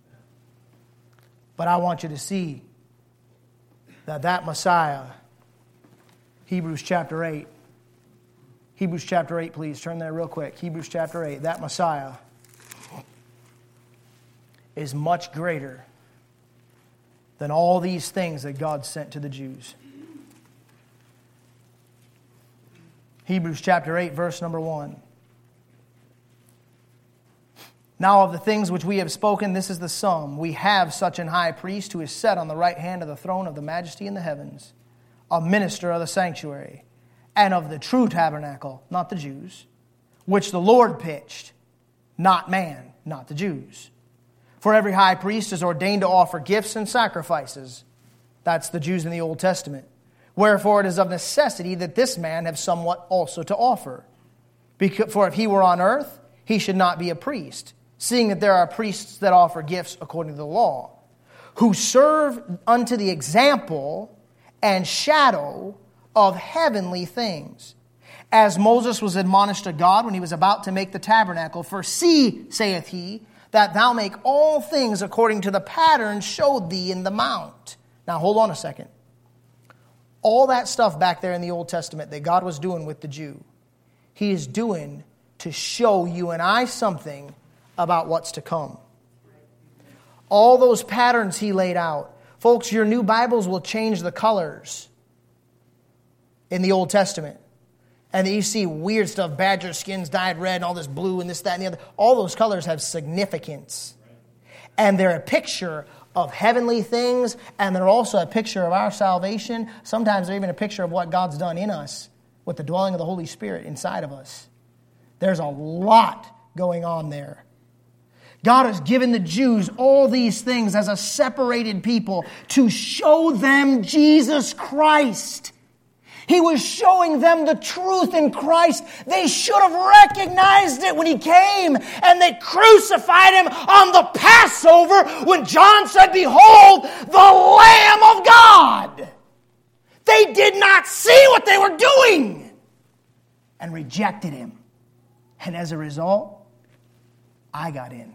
But I want you to see that Messiah, Hebrews chapter 8. Hebrews chapter 8, please. Turn there real quick. Hebrews chapter 8. That Messiah is much greater than all these things that God sent to the Jews. Hebrews chapter 8, verse number 1. Now of the things which we have spoken, this is the sum. We have such an high priest who is set on the right hand of the throne of the majesty in the heavens, a minister of the sanctuary, and of the true tabernacle, not the Jews, which the Lord pitched, not man, not the Jews. For every high priest is ordained to offer gifts and sacrifices. That's the Jews in the Old Testament. Wherefore it is of necessity that this man have somewhat also to offer. For if he were on earth, he should not be a priest, seeing that there are priests that offer gifts according to the law, who serve unto the example and shadow of heavenly things. As Moses was admonished of God when he was about to make the tabernacle, for see, saith he, that thou make all things according to the pattern showed thee in the mount. Now hold on a second. All that stuff back there in the Old Testament that God was doing with the Jew, He is doing to show you and I something about what's to come. All those patterns He laid out. Folks, your new Bibles will change the colors in the Old Testament. And you see weird stuff, badger skins dyed red, and all this blue and this, that, and the other. All those colors have significance. And they're a picture of heavenly things, and they're also a picture of our salvation. Sometimes they're even a picture of what God's done in us with the dwelling of the Holy Spirit inside of us. There's a lot going on there. God has given the Jews all these things as a separated people to show them Jesus Christ. He was showing them the truth in Christ. They should have recognized it when He came, and they crucified Him on the Passover when John said, behold, the Lamb of God. They did not see what they were doing and rejected Him. And as a result, I got in.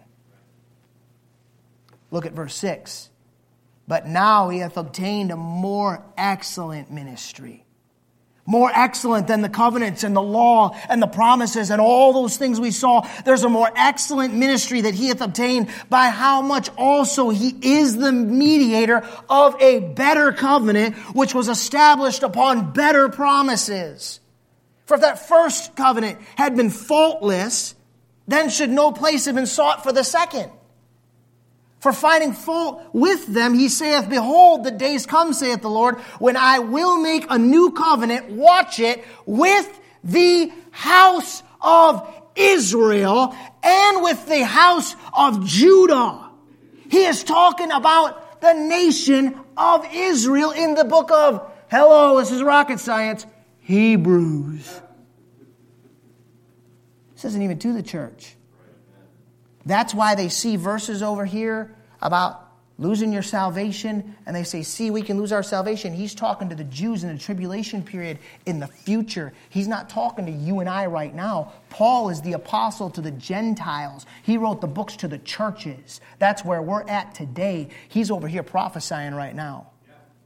Look at verse 6. But now He hath obtained a more excellent ministry. More excellent than the covenants and the law and the promises and all those things we saw. There's a more excellent ministry that He hath obtained, by how much also He is the mediator of a better covenant, which was established upon better promises. For if that first covenant had been faultless, then should no place have been sought for the second. For finding fault with them, He saith, behold, the days come, saith the Lord, when I will make a new covenant, watch it, with the house of Israel and with the house of Judah. He is talking about the nation of Israel in the book of, hello, this is rocket science, Hebrews. This isn't even to the church. That's why they see verses over here about losing your salvation, and they say, see, we can lose our salvation. He's talking to the Jews in the tribulation period in the future. He's not talking to you and I right now. Paul is the apostle to the Gentiles. He wrote the books to the churches. That's where we're at today. He's over here prophesying right now.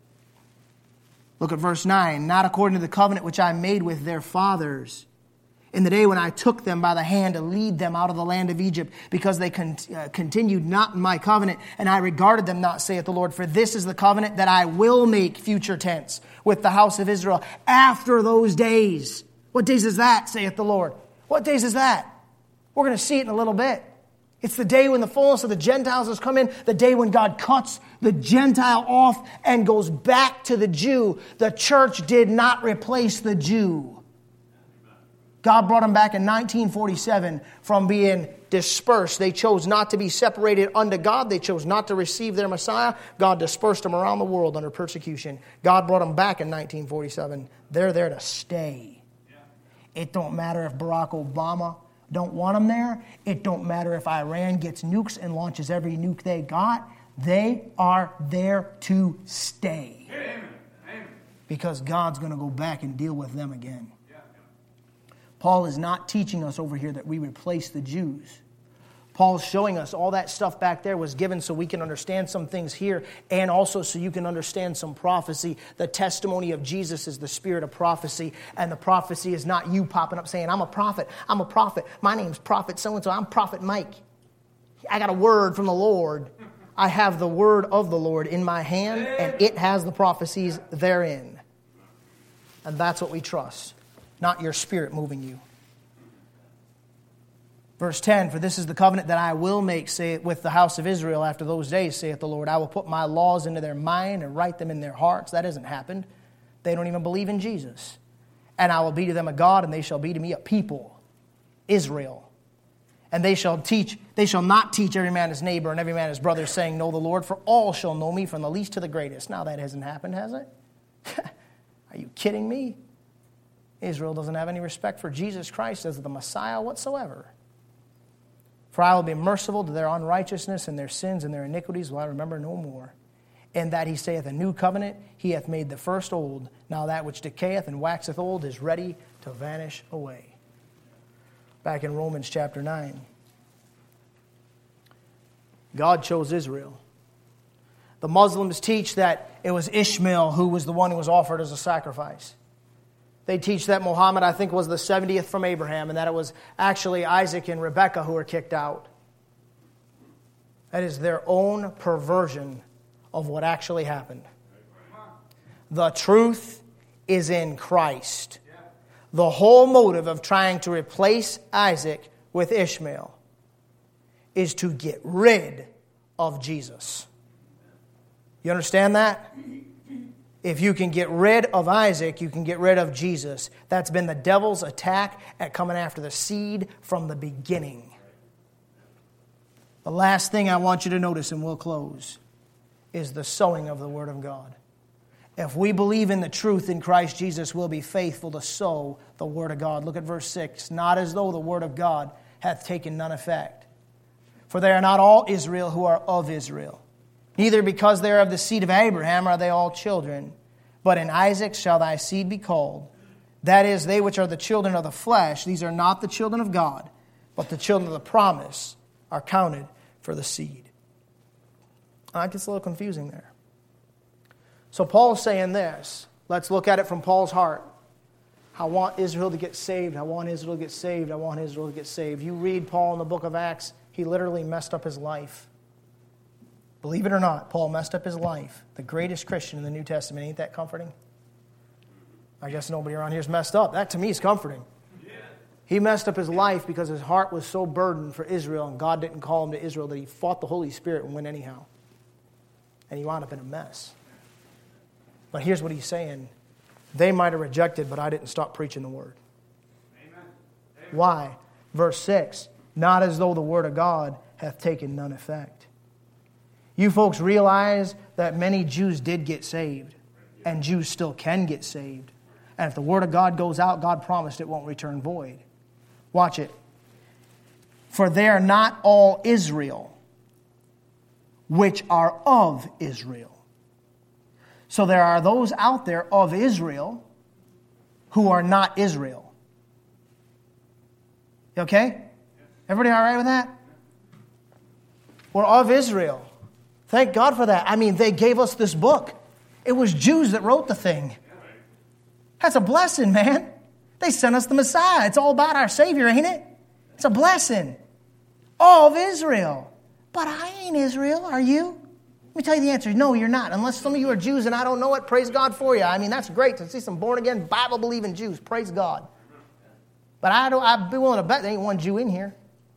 Look at verse 9. Not according to the covenant which I made with their fathers in the day when I took them by the hand to lead them out of the land of Egypt, because they continued not in my covenant, and I regarded them not, saith the Lord. For this is the covenant that I will make, future tense, with the house of Israel after those days. What days is that, saith the Lord? What days is that? We're going to see it in a little bit. It's the day when the fullness of the Gentiles has come in, the day when God cuts the Gentile off and goes back to the Jew. The church did not replace the Jew. God brought them back in 1947 from being dispersed. They chose not to be separated unto God. They chose not to receive their Messiah. God dispersed them around the world under persecution. God brought them back in 1947. They're there to stay. It don't matter if Barack Obama don't want them there. It don't matter if Iran gets nukes and launches every nuke they got. They are there to stay. Amen. Because God's going to go back and deal with them again. Paul is not teaching us over here that we replace the Jews. Paul's showing us all that stuff back there was given so we can understand some things here, and also so you can understand some prophecy. The testimony of Jesus is the spirit of prophecy, and the prophecy is not you popping up saying, I'm a prophet, my name's Prophet so-and-so, I'm Prophet Mike. I got a word from the Lord. I have the word of the Lord in my hand, and it has the prophecies therein. And that's what we trust, not your spirit moving you. Verse 10, for this is the covenant that I will make, say, with the house of Israel after those days, saith the Lord. I will put my laws into their mind and write them in their hearts. That hasn't happened. They don't even believe in Jesus. And I will be to them a God, and they shall be to me a people, Israel. And they shall not teach every man his neighbor and every man his brother, saying, know the Lord, for all shall know me from the least to the greatest. Now that hasn't happened, has it? Are you kidding me? Israel doesn't have any respect for Jesus Christ as the Messiah whatsoever. For I will be merciful to their unrighteousness, and their sins and their iniquities will I remember no more. And that he saith, a new covenant, he hath made the first old. Now that which decayeth and waxeth old is ready to vanish away. Back in Romans chapter 9. God chose Israel. The Muslims teach that it was Ishmael who was the one who was offered as a sacrifice. They teach that Muhammad, I think, was the 70th from Abraham, and that it was actually Isaac and Rebekah who were kicked out. That is their own perversion of what actually happened. The truth is in Christ. The whole motive of trying to replace Isaac with Ishmael is to get rid of Jesus. You understand that? If you can get rid of Isaac, you can get rid of Jesus. That's been the devil's attack at coming after the seed from the beginning. The last thing I want you to notice, and we'll close, is the sowing of the Word of God. If we believe in the truth in Christ Jesus, we'll be faithful to sow the Word of God. Look at verse 6. Not as though the Word of God hath taken none effect. For they are not all Israel who are of Israel. Neither because they are of the seed of Abraham are they all children. But in Isaac shall thy seed be called. That is, they which are the children of the flesh, these are not the children of God, but the children of the promise are counted for the seed. It gets a little confusing there. So Paul's saying this. Let's look at it from Paul's heart. I want Israel to get saved. I want Israel to get saved. I want Israel to get saved. You read Paul in the book of Acts, he literally messed up his life. Believe it or not, Paul messed up his life. The greatest Christian in the New Testament. Ain't that comforting? I guess nobody around here is messed up. That to me is comforting. Yeah. He messed up his life because his heart was so burdened for Israel, and God didn't call him to Israel, that he fought the Holy Spirit and went anyhow. And he wound up in a mess. But here's what he's saying. They might have rejected, but I didn't stop preaching the Word. Amen. Why? Verse 6. Not as though the Word of God hath taken none effect. You folks realize that many Jews did get saved, and Jews still can get saved. And if the Word of God goes out, God promised it won't return void. Watch it. For they are not all Israel, which are of Israel. So there are those out there of Israel who are not Israel. Okay? Everybody all right with that? We're of Israel. Thank God for that. I mean, they gave us this book. It was Jews that wrote the thing. That's a blessing, man. They sent us the Messiah. It's all about our Savior, ain't it? It's a blessing. All of Israel. But I ain't Israel, are you? Let me tell you the answer. No, you're not. Unless some of you are Jews and I don't know it, praise God for you. I mean, that's great to see some born-again, Bible-believing Jews. Praise God. But I'd be willing to bet there ain't one Jew in here.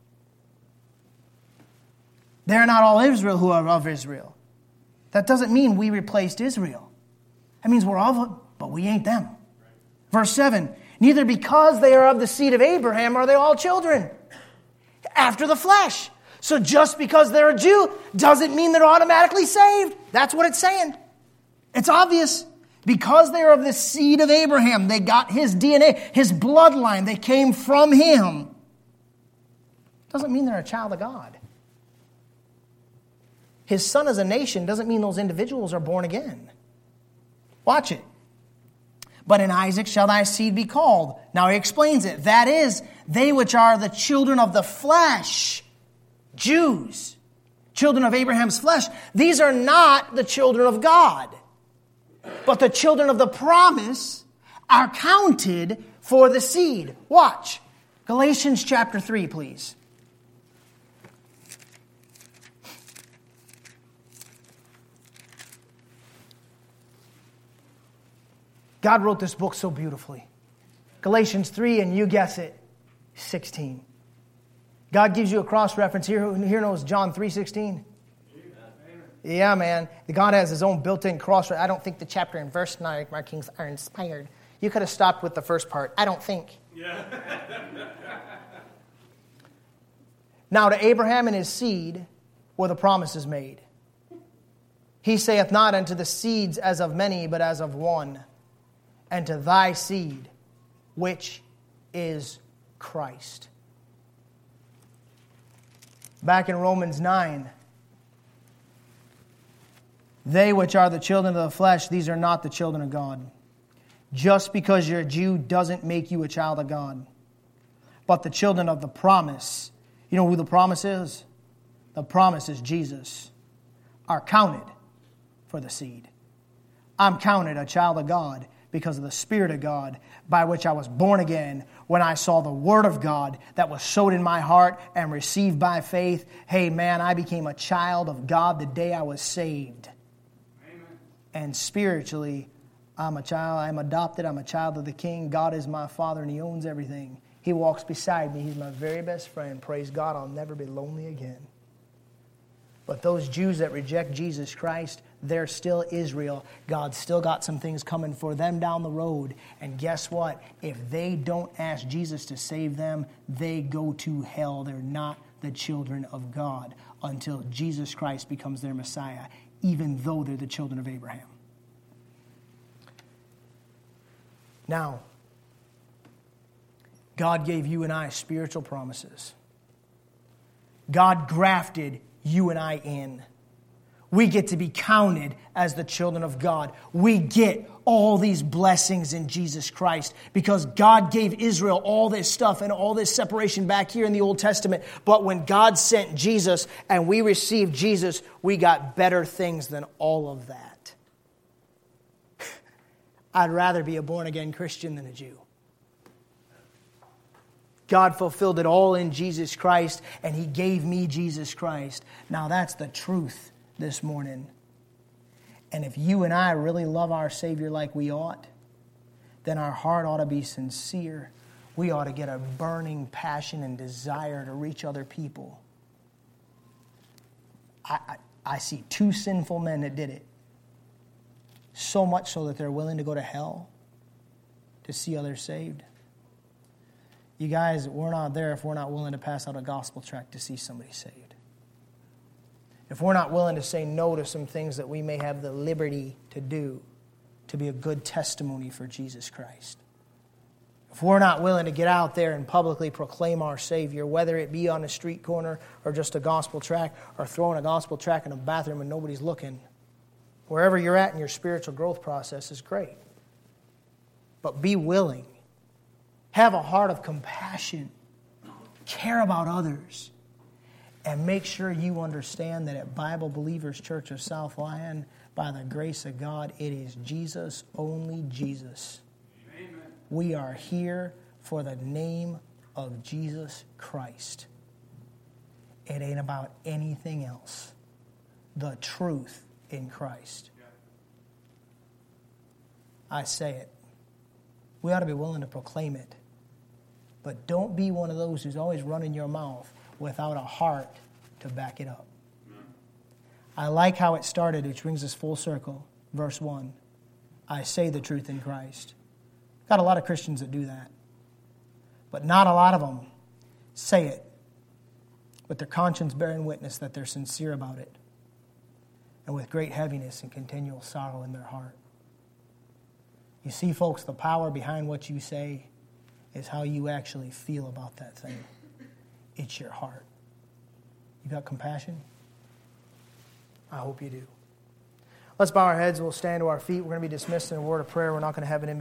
They're not all Israel who are of Israel. That doesn't mean we replaced Israel. That means we're of them, but we ain't them. Verse 7, neither because they are of the seed of Abraham are they all children after the flesh. So just because they're a Jew doesn't mean they're automatically saved. That's what it's saying. It's obvious. Because they are of the seed of Abraham, they got his DNA, his bloodline. They came from him. Doesn't mean they're a child of God. His son as a nation doesn't mean those individuals are born again. Watch it. But in Isaac shall thy seed be called. Now he explains it. That is, they which are the children of the flesh, Jews, children of Abraham's flesh. These are not the children of God. But the children of the promise are counted for the seed. Watch. Galatians chapter 3, please. God wrote this book so beautifully. Galatians 3, and you guess it, 16. God gives you a cross-reference here. Who here knows John 3:16? Yeah, man. God has his own built-in cross. I don't think the chapter and verse markings are inspired. You could have stopped with the first part. I don't think. Yeah. Now to Abraham and his seed were the promises made. He saith not unto the seeds as of many, but as of one, and to thy seed, which is Christ. Back in Romans 9, they which are the children of the flesh, these are not the children of God. Just because you're a Jew doesn't make you a child of God. But the children of the promise, you know who the promise is? The promise is Jesus, are counted for the seed. I'm counted a child of God because of the Spirit of God by which I was born again when I saw the Word of God that was sowed in my heart and received by faith. Hey man, I became a child of God the day I was saved. And spiritually, I'm a child, I'm adopted, I'm a child of the King. God is my Father and He owns everything. He walks beside me. He's my very best friend. Praise God, I'll never be lonely again. But those Jews that reject Jesus Christ, they're still Israel. God's still got some things coming for them down the road. And guess what? If they don't ask Jesus to save them, they go to hell. They're not the children of God until Jesus Christ becomes their Messiah, even though they're the children of Abraham. Now, God gave you and I spiritual promises. God grafted you and I in. We get to be counted as the children of God. We get all these blessings in Jesus Christ because God gave Israel all this stuff and all this separation back here in the Old Testament. But when God sent Jesus and we received Jesus, we got better things than all of that. I'd rather be a born-again Christian than a Jew. God fulfilled it all in Jesus Christ, and He gave me Jesus Christ. Now that's the truth this morning. And if you and I really love our Savior like we ought, then our heart ought to be sincere. We ought to get a burning passion and desire to reach other people. I see two sinful men that did it. So much so that they're willing to go to hell to see others saved. You guys, we're not there if we're not willing to pass out a gospel tract to see somebody saved. If we're not willing to say no to some things that we may have the liberty to do to be a good testimony for Jesus Christ. If we're not willing to get out there and publicly proclaim our Savior, whether it be on a street corner or just a gospel tract or throwing a gospel tract in a bathroom and nobody's looking, wherever you're at in your spiritual growth process is great. But be willing. Have a heart of compassion. Care about others. And make sure you understand that at Bible Believers Church of South Lyon, by the grace of God, it is Jesus, only Jesus. Amen. We are here for the name of Jesus Christ. It ain't about anything else. The truth in Christ. I say it. We ought to be willing to proclaim it. But don't be one of those who's always running your mouth without a heart to back it up. I like how it started, which brings us full circle. Verse 1. I say the truth in Christ. Got a lot of Christians that do that. But not a lot of them say it with their conscience bearing witness that they're sincere about it, and with great heaviness and continual sorrow in their heart. You see, folks, the power behind what you say is how you actually feel about that thing. It's your heart. You got compassion? I hope you do. Let's bow our heads. We'll stand to our feet. We're going to be dismissed in a word of prayer. We're not going to have an invitation.